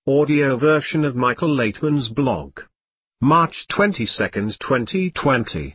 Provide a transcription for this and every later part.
audio version of Michael Laitman's blog. March 22, 2020.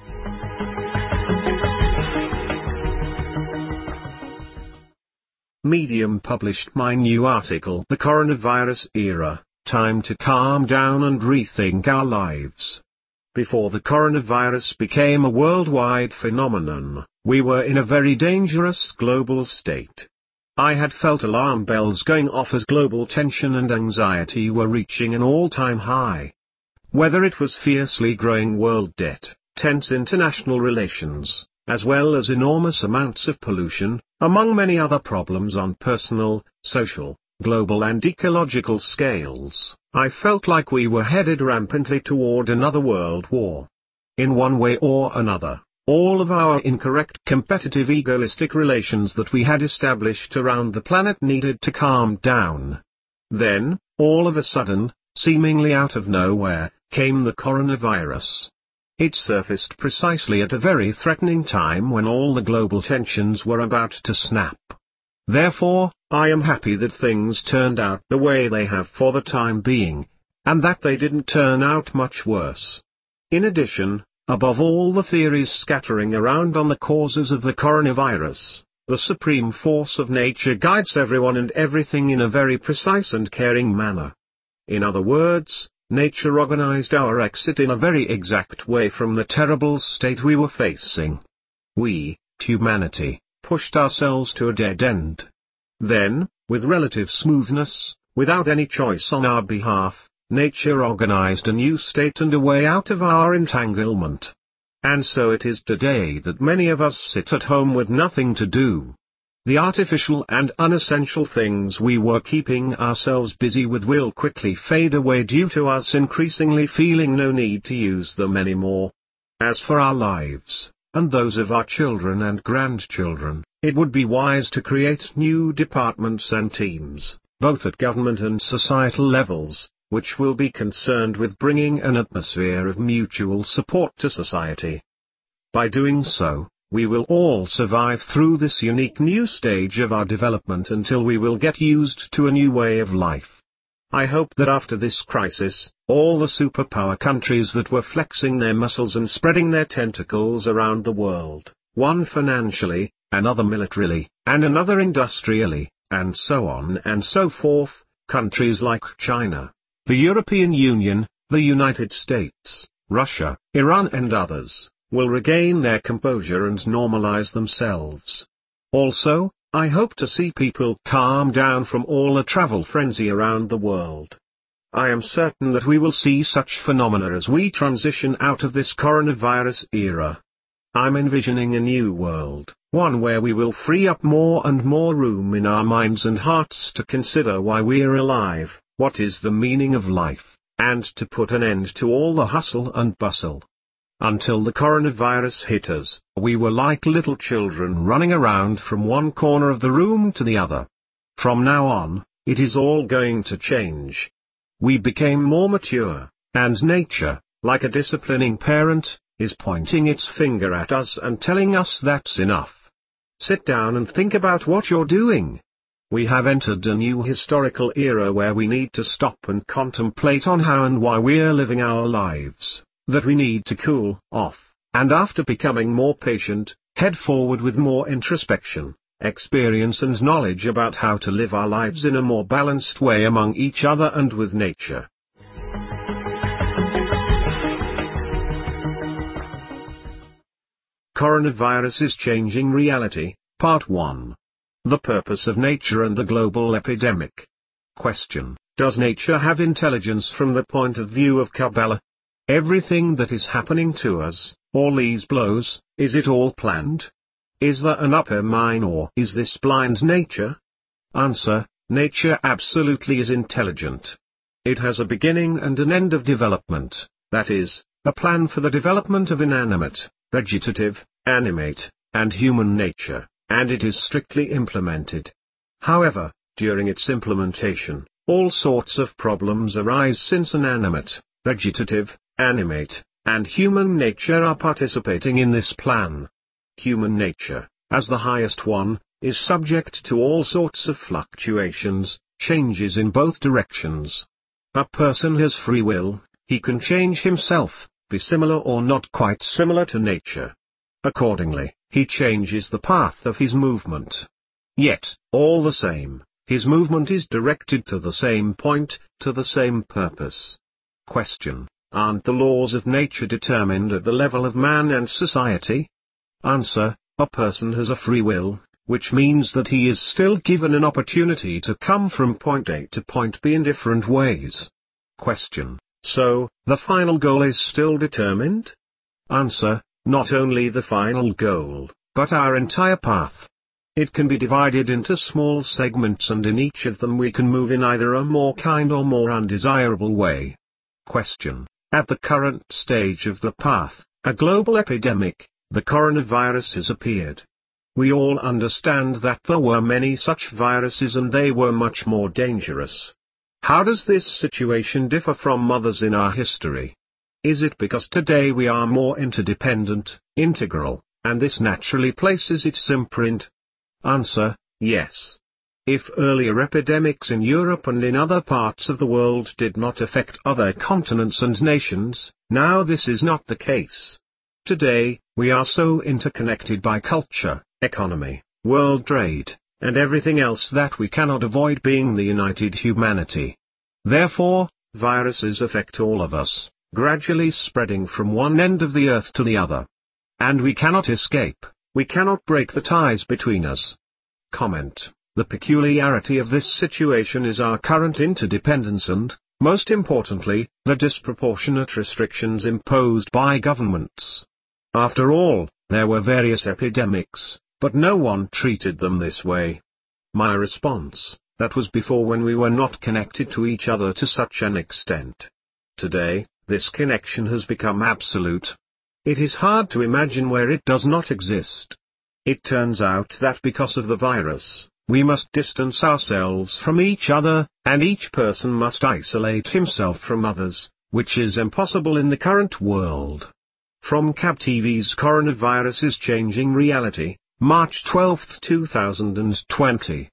Medium published my new article, The Coronavirus Era, Time to Calm Down and Rethink Our Lives. Before the coronavirus became a worldwide phenomenon, we were in a very dangerous global state. I had felt alarm bells going off as global tension and anxiety were reaching an all-time high. Whether it was fiercely growing world debt, tense international relations, as well as enormous amounts of pollution, among many other problems on personal, social, global and ecological scales, I felt like we were headed rampantly toward another world war. In one way or another, all of our incorrect competitive egoistic relations that we had established around the planet needed to calm down. Then, all of a sudden, seemingly out of nowhere, came the coronavirus. It surfaced precisely at a very threatening time when all the global tensions were about to snap. Therefore, I am happy that things turned out the way they have for the time being, and that they didn't turn out much worse. In addition, above all the theories scattering around on the causes of the coronavirus, the supreme force of nature guides everyone and everything in a very precise and caring manner. In other words, nature organized our exit in a very exact way from the terrible state we were facing. We, humanity, pushed ourselves to a dead end. Then, with relative smoothness, without any choice on our behalf, nature organized a new state and a way out of our entanglement. And so it is today that many of us sit at home with nothing to do. The artificial and unessential things we were keeping ourselves busy with will quickly fade away due to us increasingly feeling no need to use them anymore. As for our lives, and those of our children and grandchildren, it would be wise to create new departments and teams, both at government and societal levels, which will be concerned with bringing an atmosphere of mutual support to society. By doing so, we will all survive through this unique new stage of our development until we will get used to a new way of life. I hope that after this crisis, all the superpower countries that were flexing their muscles and spreading their tentacles around the world, one financially, another militarily, and another industrially, and so on and so forth, countries like China, the European Union, the United States, Russia, Iran and others, will regain their composure and normalize themselves. Also, I hope to see people calm down from all the travel frenzy around the world. I am certain that we will see such phenomena as we transition out of this coronavirus era. I'm envisioning a new world, one where we will free up more and more room in our minds and hearts to consider why we're alive, what is the meaning of life, and to put an end to all the hustle and bustle. Until the coronavirus hit us, we were like little children running around from one corner of the room to the other. From now on, it is all going to change. We became more mature, and nature, like a disciplining parent, is pointing its finger at us and telling us that's enough. Sit down and think about what you're doing. We have entered a new historical era where we need to stop and contemplate on how and why we're living our lives, that we need to cool off, and after becoming more patient, head forward with more introspection, experience and knowledge about how to live our lives in a more balanced way among each other and with nature. Coronavirus is Changing Reality, Part 1. The Purpose of Nature and the Global Epidemic. Question: does nature have intelligence from the point of view of Kabbalah? Everything that is happening to us, all these blows, is it all planned? Is there an upper mind or is this blind nature? Answer: nature absolutely is intelligent. It has a beginning and an end of development, that is, a plan for the development of inanimate, vegetative, animate, and human nature, and it is strictly implemented. However, during its implementation, all sorts of problems arise since inanimate, vegetative, animate, and human nature are participating in this plan. Human nature, as the highest one, is subject to all sorts of fluctuations, changes in both directions. A person has free will, he can change himself, be similar or not quite similar to nature. Accordingly, he changes the path of his movement. Yet, all the same, his movement is directed to the same point, to the same purpose. Question: aren't the laws of nature determined at the level of man and society? Answer: a person has a free will, which means that he is still given an opportunity to come from point A to point B in different ways. Question: so, the final goal is still determined? Answer: not only the final goal, but our entire path. It can be divided into small segments, and in each of them we can move in either a more kind or more undesirable way. Question: at the current stage of the path, a global epidemic, the coronavirus, has appeared. We all understand that there were many such viruses and they were much more dangerous. How does this situation differ from others in our history? Is it because today we are more interdependent, integral, and this naturally places its imprint? Answer: yes. If earlier epidemics in Europe and in other parts of the world did not affect other continents and nations, now this is not the case. Today, we are so interconnected by culture, economy, world trade, and everything else that we cannot avoid being the united humanity. Therefore, viruses affect all of us, gradually spreading from one end of the earth to the other. And we cannot escape, we cannot break the ties between us. Comment: the peculiarity of this situation is our current interdependence and, most importantly, the disproportionate restrictions imposed by governments. After all, there were various epidemics, but no one treated them this way. My response: that was before, when we were not connected to each other to such an extent. Today, this connection has become absolute. It is hard to imagine where it does not exist. It turns out that because of the virus, we must distance ourselves from each other, and each person must isolate himself from others, which is impossible in the current world. From CAB TV's Coronavirus is Changing Reality, March 12, 2020.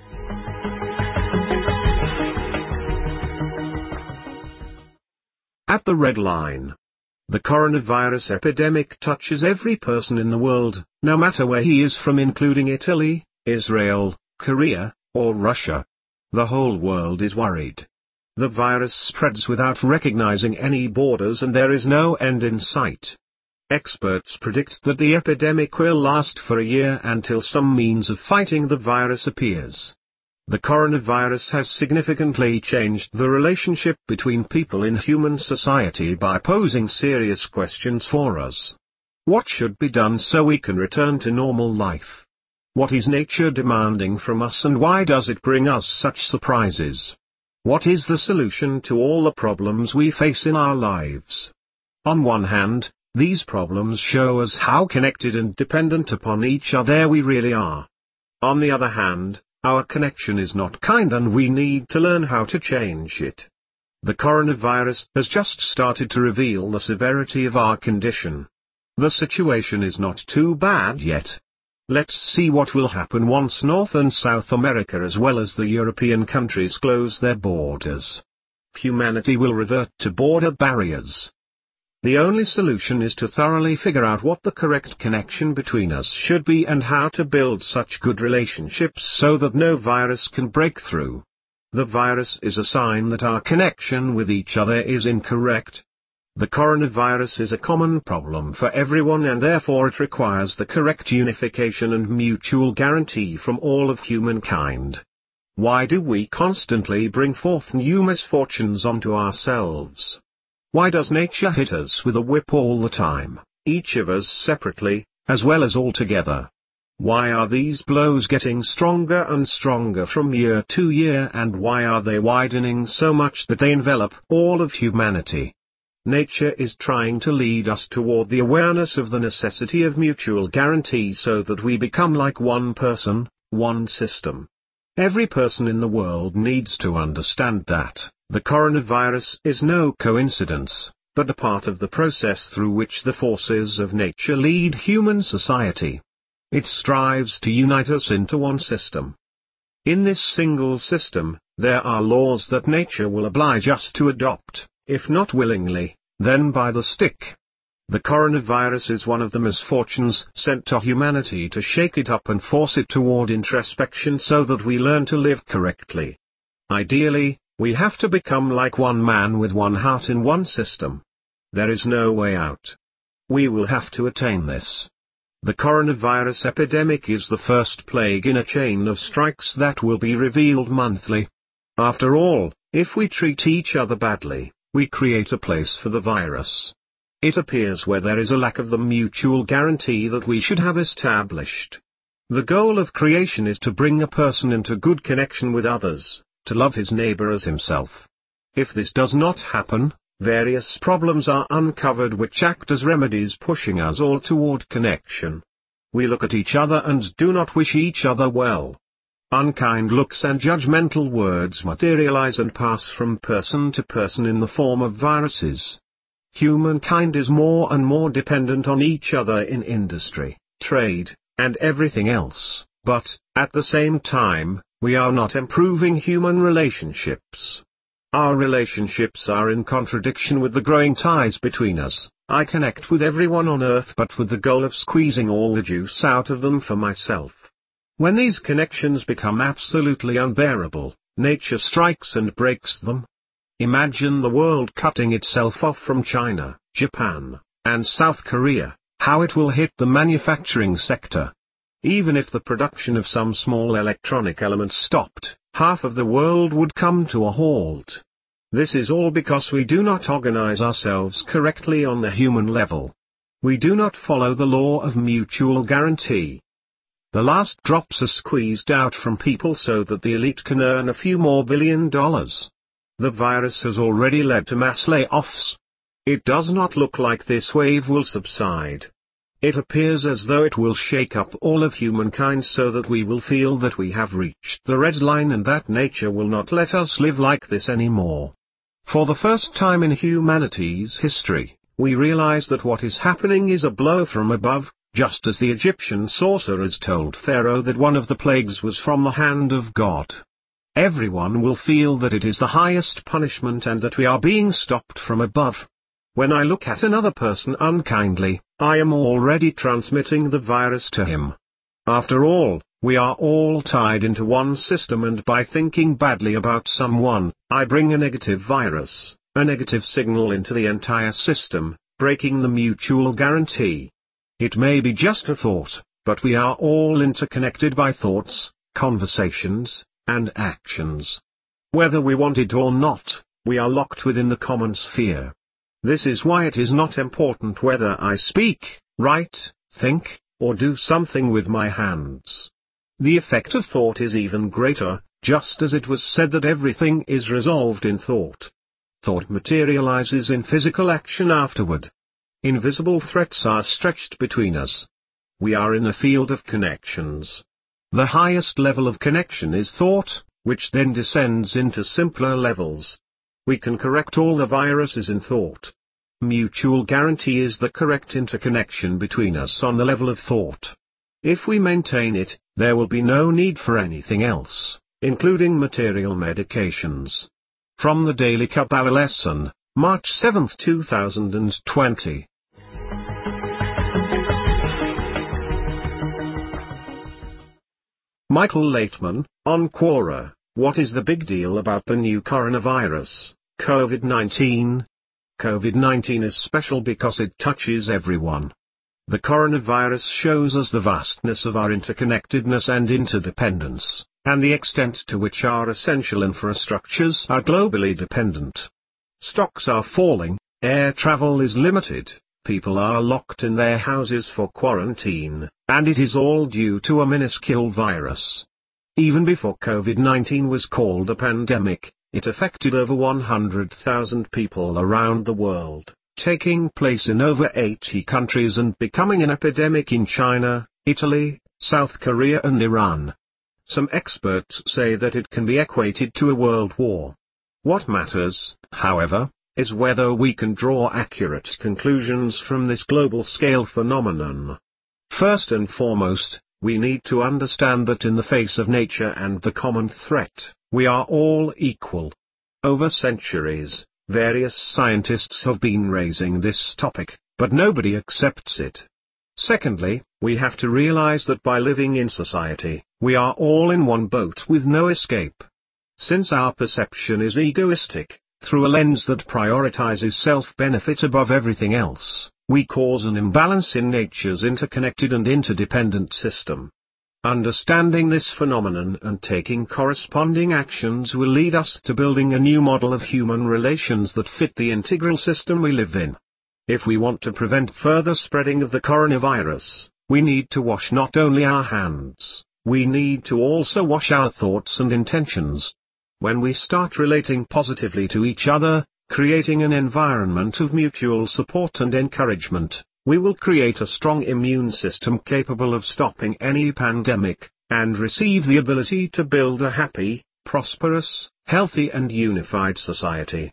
At the red line. The coronavirus epidemic touches every person in the world, no matter where he is from, including Italy, Israel, Korea, or Russia. The whole world is worried. The virus spreads without recognizing any borders, and there is no end in sight. Experts predict that the epidemic will last for a year until some means of fighting the virus appears. The coronavirus has significantly changed the relationship between people in human society by posing serious questions for us. What should be done so we can return to normal life? What is nature demanding from us, and why does it bring us such surprises? What is the solution to all the problems we face in our lives? On one hand, these problems show us how connected and dependent upon each other we really are. On the other hand, our connection is not kind, and we need to learn how to change it. The coronavirus has just started to reveal the severity of our condition. The situation is not too bad yet. Let's see what will happen once North and South America as well as the European countries close their borders. Humanity will revert to border barriers. The only solution is to thoroughly figure out what the correct connection between us should be and how to build such good relationships so that no virus can break through. The virus is a sign that our connection with each other is incorrect. The coronavirus is a common problem for everyone, and therefore it requires the correct unification and mutual guarantee from all of humankind. Why do we constantly bring forth new misfortunes onto ourselves? Why does nature hit us with a whip all the time, each of us separately, as well as all together? Why are these blows getting stronger and stronger from year to year, and why are they widening so much that they envelop all of humanity? Nature is trying to lead us toward the awareness of the necessity of mutual guarantee so that we become like one person, one system. Every person in the world needs to understand that the coronavirus is no coincidence, but a part of the process through which the forces of nature lead human society. It strives to unite us into one system. In this single system, there are laws that nature will oblige us to adopt, if not willingly, then by the stick. The coronavirus is one of the misfortunes sent to humanity to shake it up and force it toward introspection so that we learn to live correctly. Ideally, we have to become like one man with one heart in one system. There is no way out. We will have to attain this. The coronavirus epidemic is the first plague in a chain of strikes that will be revealed monthly. After all, if we treat each other badly, we create a place for the virus. It appears where there is a lack of the mutual guarantee that we should have established. The goal of creation is to bring a person into good connection with others, to love his neighbor as himself. If this does not happen, various problems are uncovered which act as remedies pushing us all toward connection. We look at each other and do not wish each other well. Unkind looks and judgmental words materialize and pass from person to person in the form of viruses. Humankind is more and more dependent on each other in industry, trade, and everything else, but, at the same time, we are not improving human relationships. Our relationships are in contradiction with the growing ties between us. I connect with everyone on earth but with the goal of squeezing all the juice out of them for myself. When these connections become absolutely unbearable, nature strikes and breaks them. Imagine the world cutting itself off from China, Japan, and South Korea, how it will hit the manufacturing sector. Even if the production of some small electronic element stopped, half of the world would come to a halt. This is all because we do not organize ourselves correctly on the human level. We do not follow the law of mutual guarantee. The last drops are squeezed out from people so that the elite can earn a few more $1 billion. The virus has already led to mass layoffs. It does not look like this wave will subside. It appears as though it will shake up all of humankind so that we will feel that we have reached the red line and that nature will not let us live like this anymore. For the first time in humanity's history, we realize that what is happening is a blow from above, just as the Egyptian sorcerers told Pharaoh that one of the plagues was from the hand of God. Everyone will feel that it is the highest punishment and that we are being stopped from above. When I look at another person unkindly, I am already transmitting the virus to him. After all, we are all tied into one system and by thinking badly about someone, I bring a negative virus, a negative signal into the entire system, breaking the mutual guarantee. It may be just a thought, but we are all interconnected by thoughts, conversations, and actions. Whether we want it or not, we are locked within the common sphere. This is why it is not important whether I speak, write, think, or do something with my hands. The effect of thought is even greater, just as it was said that everything is resolved in thought. Thought materializes in physical action afterward. Invisible threats are stretched between us. We are in a field of connections. The highest level of connection is thought, which then descends into simpler levels. We can correct all the viruses in thought. Mutual guarantee is the correct interconnection between us on the level of thought. If we maintain it, there will be no need for anything else, including material medications. From the Daily Kabbalah Lesson, March 7, 2020. Michael Laitman, on Quora, what is the big deal about the new coronavirus, COVID-19? COVID-19 is special because it touches everyone. The coronavirus shows us the vastness of our interconnectedness and interdependence, and the extent to which our essential infrastructures are globally dependent. Stocks are falling, air travel is limited, people are locked in their houses for quarantine, and it is all due to a minuscule virus. Even before COVID-19 was called a pandemic, it affected over 100,000 people around the world, taking place in over 80 countries and becoming an epidemic in China, Italy, South Korea and Iran. Some experts say that it can be equated to a world war. What matters, however, is whether we can draw accurate conclusions from this global scale phenomenon. First and foremost, we need to understand that in the face of nature and the common threat, we are all equal. Over centuries, various scientists have been raising this topic, but nobody accepts it. Secondly, we have to realize that by living in society, we are all in one boat with no escape. Since our perception is egoistic, through a lens that prioritizes self-benefit above everything else, we cause an imbalance in nature's interconnected and interdependent system. Understanding this phenomenon and taking corresponding actions will lead us to building a new model of human relations that fit the integral system we live in. If we want to prevent further spreading of the coronavirus, we need to wash not only our hands, we need to also wash our thoughts and intentions. When we start relating positively to each other, creating an environment of mutual support and encouragement, we will create a strong immune system capable of stopping any pandemic, and receive the ability to build a happy, prosperous, healthy and unified society.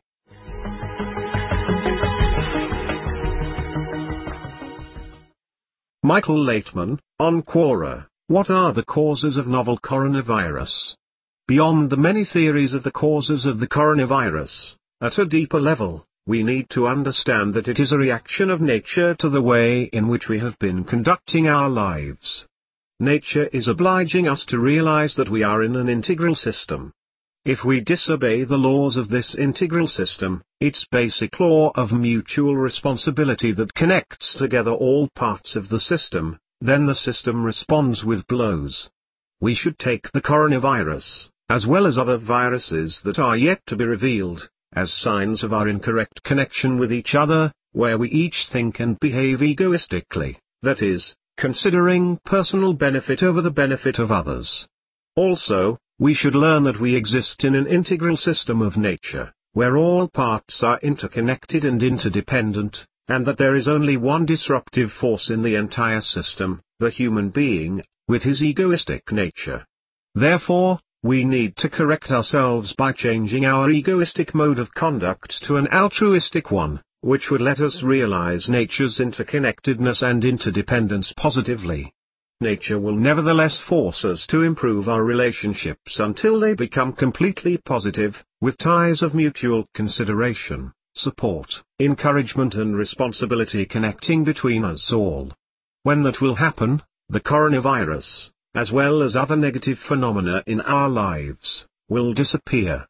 Michael Laitman, on Quora, what are the causes of novel coronavirus? Beyond the many theories of the causes of the coronavirus, at a deeper level, we need to understand that it is a reaction of nature to the way in which we have been conducting our lives. Nature is obliging us to realize that we are in an integral system. If we disobey the laws of this integral system, its basic law of mutual responsibility that connects together all parts of the system, then the system responds with blows. We should take the coronavirus, as well as other viruses that are yet to be revealed, as signs of our incorrect connection with each other, where we each think and behave egoistically, that is, considering personal benefit over the benefit of others. Also, we should learn that we exist in an integral system of nature, where all parts are interconnected and interdependent, and that there is only one disruptive force in the entire system, the human being, with his egoistic nature. Therefore, we need to correct ourselves by changing our egoistic mode of conduct to an altruistic one, which would let us realize nature's interconnectedness and interdependence positively. Nature will nevertheless force us to improve our relationships until they become completely positive, with ties of mutual consideration, support, encouragement and responsibility connecting between us all. When that will happen, the coronavirus, as well as other negative phenomena in our lives, will disappear.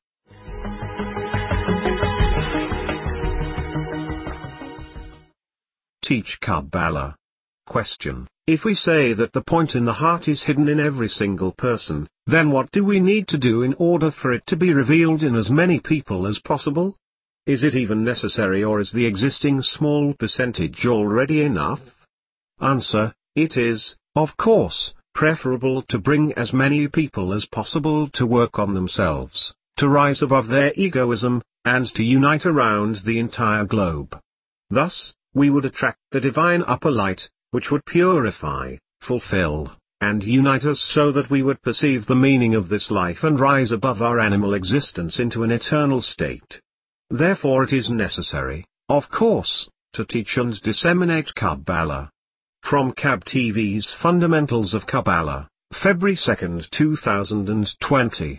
Teach Kabbalah. Question: if we say that the point in the heart is hidden in every single person, then what do we need to do in order for it to be revealed in as many people as possible? Is it even necessary, or is the existing small percentage already enough? Answer: it is, of course, preferable to bring as many people as possible to work on themselves, to rise above their egoism, and to unite around the entire globe. Thus, we would attract the divine upper light, which would purify, fulfill, and unite us so that we would perceive the meaning of this life and rise above our animal existence into an eternal state. Therefore it is necessary, of course, to teach and disseminate Kabbalah. From Kab TV's Fundamentals of Kabbalah, February 2, 2020.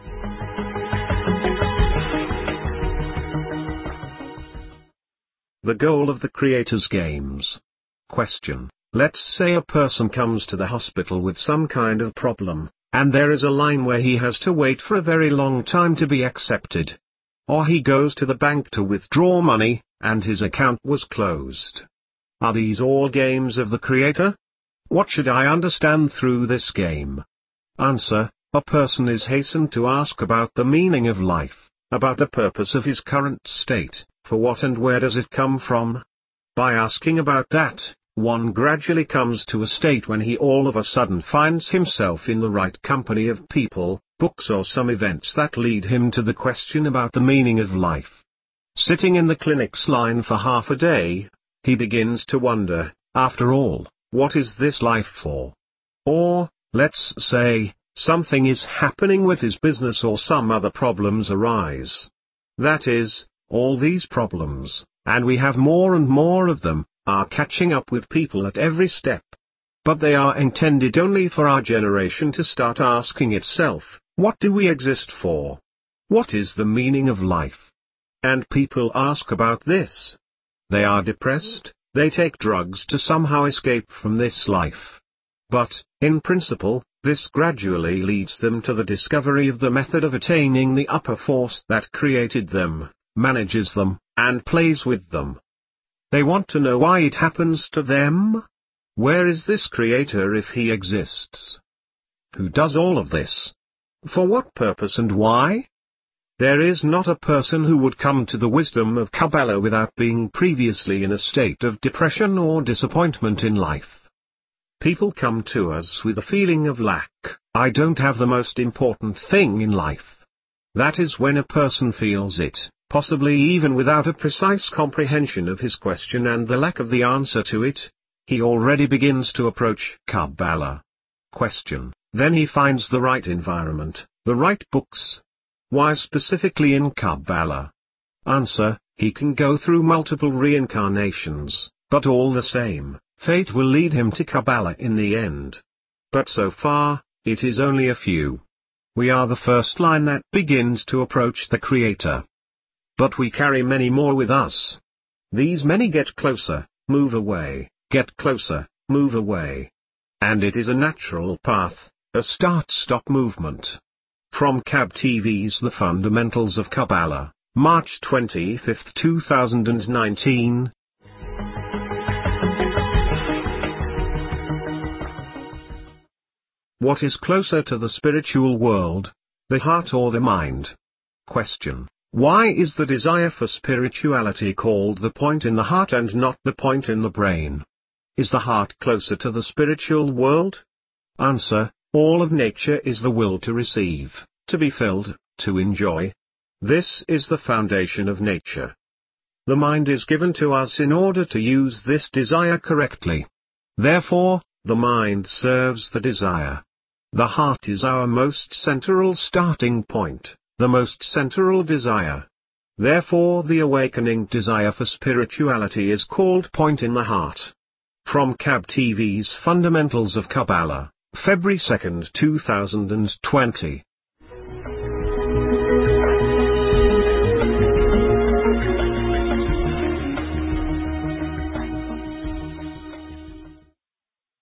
The goal of the Creator's Games. Question: let's say a person comes to the hospital with some kind of problem, and there is a line where he has to wait for a very long time to be accepted. Or he goes to the bank to withdraw money, and his account was closed. Are these all games of the Creator? What should I understand through this game? Answer: a person is hastened to ask about the meaning of life, about the purpose of his current state, for what and where does it come from? By asking about that, one gradually comes to a state when he all of a sudden finds himself in the right company of people, books or some events that lead him to the question about the meaning of life. Sitting in the clinic's line for half a day, he begins to wonder, after all, what is this life for? Or, let's say, something is happening with his business or some other problems arise. That is, all these problems, and we have more and more of them, are catching up with people at every step. But they are intended only for our generation to start asking itself, what do we exist for? What is the meaning of life? And people ask about this. They are depressed, they take drugs to somehow escape from this life. But, in principle, this gradually leads them to the discovery of the method of attaining the upper force that created them, manages them, and plays with them. They want to know why it happens to them. Where is this creator if he exists? Who does all of this? For what purpose and why? There is not a person who would come to the wisdom of Kabbalah without being previously in a state of depression or disappointment in life. People come to us with a feeling of lack. I don't have the most important thing in life. That is when a person feels it, possibly even without a precise comprehension of his question and the lack of the answer to it. He already begins to approach Kabbalah. Question. Then he finds the right environment, the right books. Why specifically in Kabbalah? Answer. He can go through multiple reincarnations, but all the same, fate will lead him to Kabbalah in the end. But so far, it is only a few. We are the first line that begins to approach the Creator. But we carry many more with us. These many get closer, move away, get closer, move away. And it is a natural path, a start-stop movement. From Kab TV's The Fundamentals of Kabbalah, March 25, 2019. What is closer to the spiritual world, the heart or the mind? Question. Why is the desire for spirituality called the point in the heart and not the point in the brain? Is the heart closer to the spiritual world? Answer. All of nature is the will to receive, to be filled, to enjoy. This is the foundation of nature. The mind is given to us in order to use this desire correctly. Therefore, the mind serves the desire. The heart is our most central starting point, the most central desire. Therefore the awakening desire for spirituality is called point in the heart. From Kab TV's Fundamentals of Kabbalah, February 2, 2020.